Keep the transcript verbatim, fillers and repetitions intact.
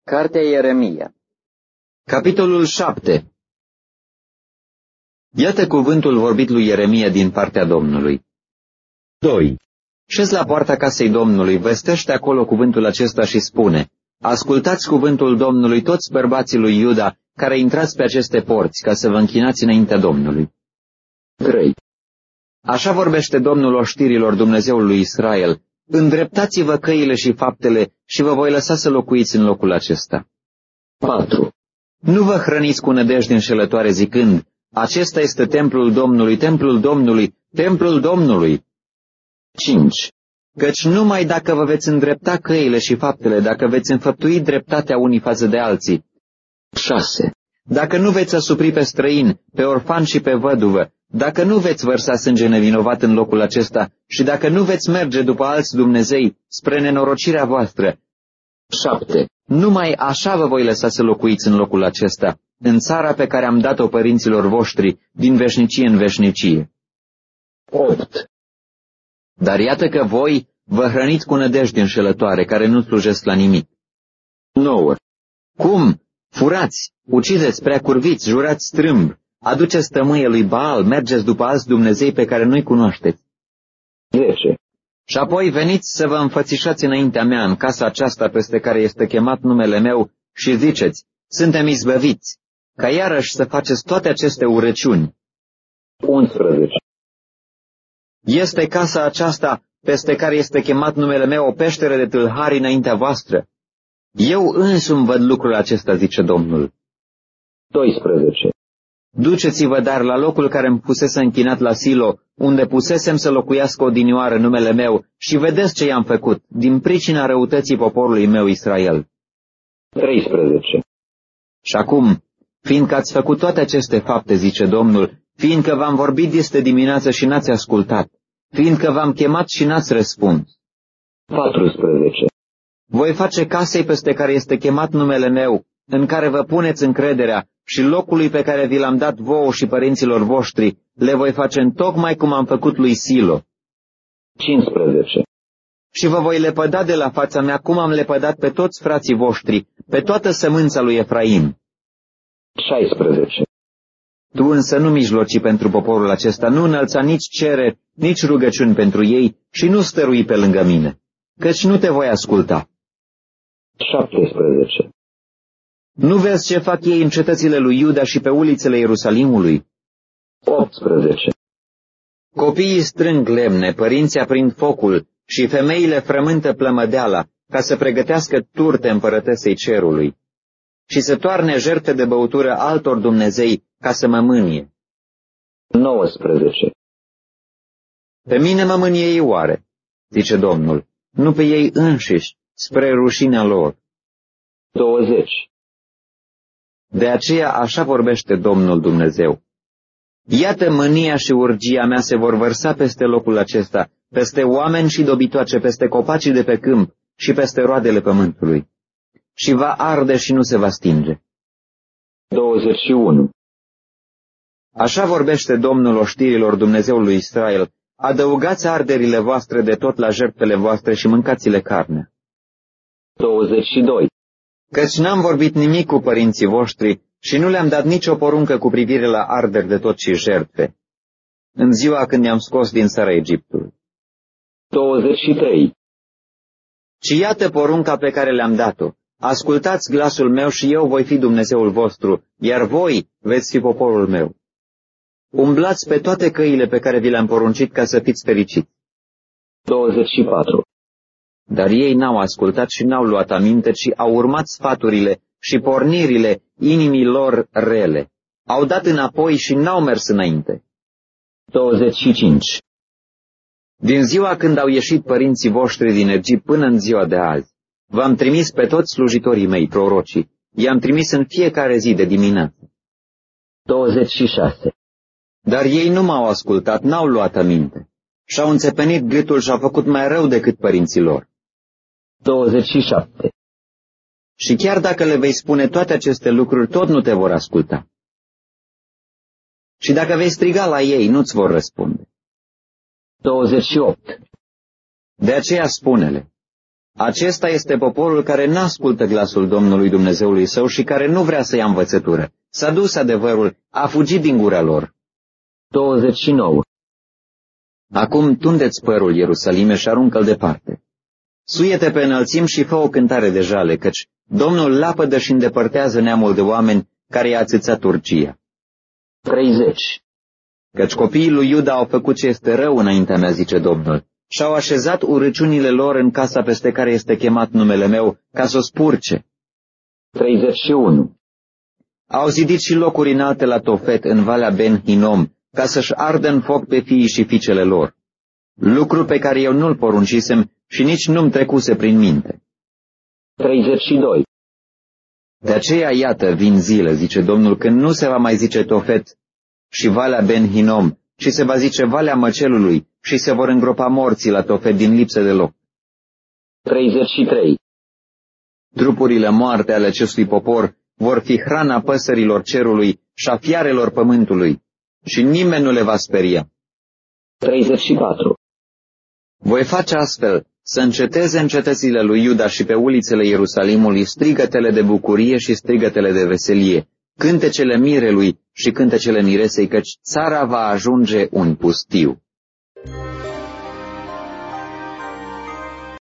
Cartea Ieremia, capitolul șapte. Iată cuvântul vorbit lui Ieremia din partea Domnului. doi. Șezi la poarta casei Domnului, vestește acolo cuvântul acesta și spune: ascultați cuvântul Domnului toți bărbații lui Iuda, care intrați pe aceste porți, ca să vă închinați înaintea Domnului. trei. Așa vorbește Domnul oștirilor, Dumnezeul lui Israel: îndreptați-vă căile și faptele și vă voi lăsa să locuiți în locul acesta. patru. Nu vă hrăniți cu nădejde înșelătoare zicând: acesta este templul Domnului, templul Domnului, templul Domnului. cinci. Căci numai dacă vă veți îndrepta căile și faptele, dacă veți înfăptui dreptatea unii față de alții. șase. Dacă nu veți asupri pe străin, pe orfan și pe văduvă, dacă nu veți vărsa sânge nevinovat în locul acesta și dacă nu veți merge după alți Dumnezei spre nenorocirea voastră. șapte. Numai așa vă voi lăsa să locuiți în locul acesta, în țara pe care am dat-o părinților voștri, din veșnicie în veșnicie. opt. Dar iată că voi vă hrăniți cu nădejde înșelătoare, care nu slujesc la nimic. nouă. Cum? Furați, ucideți, prea curviți, jurați strâmb, aduceți tămâie lui Baal, mergeți după alți Dumnezei pe care nu-i cunoașteți. zece. Și apoi veniți să vă înfățișați înaintea mea în casa aceasta peste care este chemat numele meu și ziceți: suntem izbăviți, ca iarăși să faceți toate aceste urăciuni. unsprezece. Este casa aceasta peste care este chemat numele meu o peșteră de tâlhari înaintea voastră? Eu însumi văd lucrul acesta, zice Domnul. doisprezece. Duceți-vă dar la locul care îmi fusese închinat la Silo, unde pusesem să locuiască odinioară numele meu, și vedeți ce i-am făcut, din pricina răutății poporului meu Israel. treisprezece. Și acum, fiindcă ați făcut toate aceste fapte, zice Domnul, fiindcă v-am vorbit este dimineață și n-ați ascultat, fiindcă v-am chemat și n-ați răspuns. paisprezece. Voi face casei peste care este chemat numele meu, în care vă puneți încrederea, și locului pe care vi l-am dat vouă și părinților voștri, le voi face întocmai cum am făcut lui Silo. cincisprezece. Și vă voi lepăda de la fața mea cum am lepădat pe toți frații voștri, pe toată sămânța lui Efraim. șaisprezece. Tu însă nu mijloci pentru poporul acesta, nu înălța nici cereri, nici rugăciuni pentru ei și nu stărui pe lângă mine, căci nu te voi asculta. șaptesprezece. Nu vezi ce fac ei în cetățile lui Iuda și pe ulițele Ierusalimului? optsprezece. Copiii strâng lemne, părinții aprind focul și femeile frământă plămădeala ca să pregătească turte împărătesei cerului și să toarne jertfe de băutură altor Dumnezei ca să mă mânie. nouăsprezece. Pe mine mă mânie ei oare, zice Domnul, nu pe ei înșiși, spre rușinea lor. douăzeci. De aceea așa vorbește Domnul Dumnezeu: iată, mânia și urgia mea se vor vărsa peste locul acesta, peste oameni și dobitoace, peste copacii de pe câmp și peste roadele pământului, și va arde și nu se va stinge. douăzeci și unu. Așa vorbește Domnul oștirilor, Dumnezeul lui Israel: adăugați arderile voastre de tot la jertfele voastre și mâncați-le carnea. douăzeci și doi. Căci n-am vorbit nimic cu părinții voștri și nu le-am dat nicio poruncă cu privire la arderi de tot și jertfe, în ziua când i-am scos din țara Egiptului. douăzeci și trei. Ci iată porunca pe care le-am dat-o: ascultați glasul meu și eu voi fi Dumnezeul vostru, iar voi veți fi poporul meu. Umblați pe toate căile pe care vi le-am poruncit ca să fiți fericiți. douăzeci și patru. Dar ei n-au ascultat și n-au luat aminte, ci au urmat sfaturile și pornirile inimii lor rele. Au dat înapoi și n-au mers înainte. douăzeci și cinci. Din ziua când au ieșit părinții voștri din Egipt până în ziua de azi, v-am trimis pe toți slujitorii mei, prorocii, i-am trimis în fiecare zi de dimineață. douăzeci și șase. Dar ei nu m-au ascultat, n-au luat aminte, și-au înțepenit gâtul și-au făcut mai rău decât părinții lor. douăzeci și șapte. Și chiar dacă le vei spune toate aceste lucruri, tot nu te vor asculta. Și dacă vei striga la ei, nu-ți vor răspunde. douăzeci și opt. De aceea spune-le: Acesta este poporul care n-ascultă glasul Domnului Dumnezeului său și care nu vrea să ia învățătură. S-a dus adevărul, a fugit din gura lor. douăzeci și nouă. Acum tundeți părul, Ierusalime, și aruncă-l departe. Suie-te pe înălțim și fă o cântare de jale, căci Domnul lapădă și îndepărtează neamul de oameni care i-a țâțat urgia. treizeci. Căci copiii lui Iuda au făcut ce este rău înaintea mea, zice Domnul, și-au așezat urăciunile lor în casa peste care este chemat numele meu, ca să o spurce. treizeci și unu. Au zidit și locuri înalte la Tofet, în Valea Ben-Hinom, ca să-și ardă în foc pe fiii și fiicele lor. Lucru pe care eu nu-l poruncisem și nici nu-mi trecuse prin minte. treizeci și doi. De aceea, iată, vin zile, zice Domnul, când nu se va mai zice Tofet și Valea Ben-Hinom, și se va zice Valea Măcelului, și se vor îngropa morții la Tofet din lipsă de loc. treizeci și trei. Trupurile moarte ale acestui popor vor fi hrana păsărilor cerului și a fiarelor pământului, și nimeni nu le va speria. treizeci și patru. Voi face astfel să înceteze în cetățile lui Iuda și pe ulițele Ierusalimului strigătele de bucurie și strigătele de veselie, cântecele mirelui și cântecele miresei, căci țara va ajunge un pustiu.